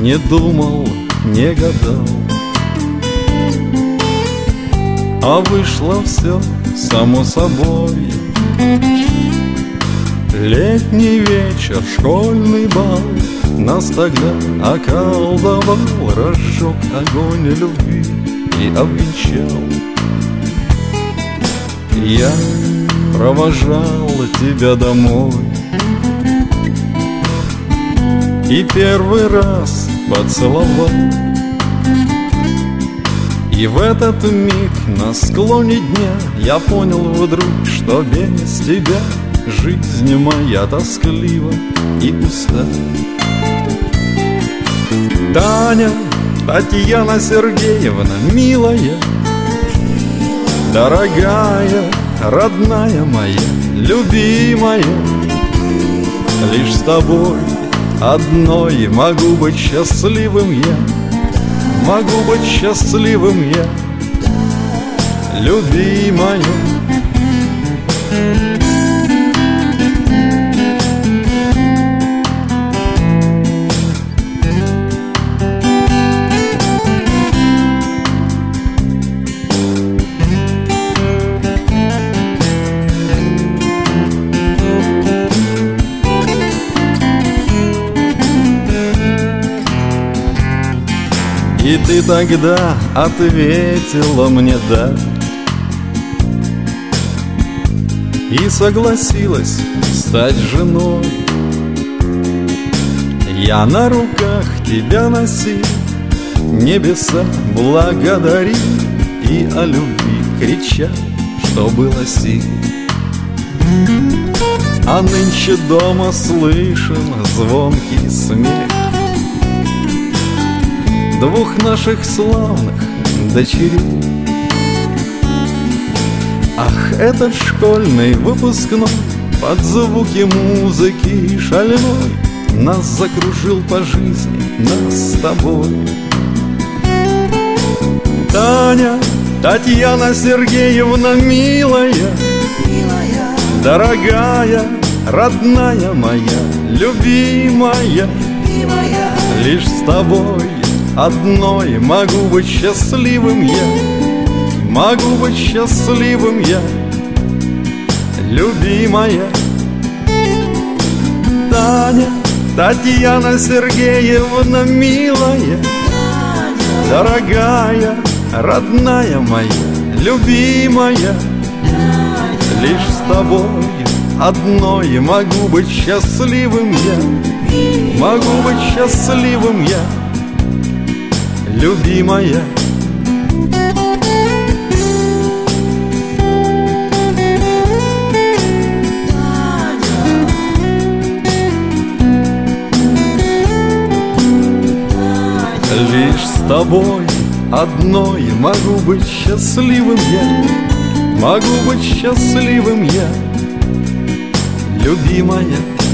не думал, не гадал, а вышло все само собой. Летний вечер, школьный бал нас тогда околдовал, разжег огонь любви и обвенчал. Я провожал тебя домой и первый раз поцеловал. И в этот миг на склоне дня я понял вдруг, что без тебя жизнь моя тосклива и пуста. Таня, Татьяна Сергеевна, милая, дорогая, родная моя, любимая, лишь с тобой одной могу быть счастливым я, могу быть счастливым я, любимая. И ты тогда ответила мне «да» и согласилась стать женой. Я на руках тебя носил, небеса благодарил и о любви кричал, что было сил. А нынче дома слышим звонкий смех двух наших славных дочерей. Ах, этот школьный выпускной под звуки музыки шальной нас закружил по жизни, нас с тобой. Таня, Татьяна Сергеевна, милая, дорогая, родная моя, любимая, лишь с тобой одной могу быть счастливым я, могу быть счастливым я, любимая. Таня, Татьяна Сергеевна, милая, дорогая, родная моя, любимая, лишь с тобой одной могу быть счастливым я, могу быть счастливым я, любимая. Лишь с тобой одной могу быть счастливым я, могу быть счастливым я, любимая.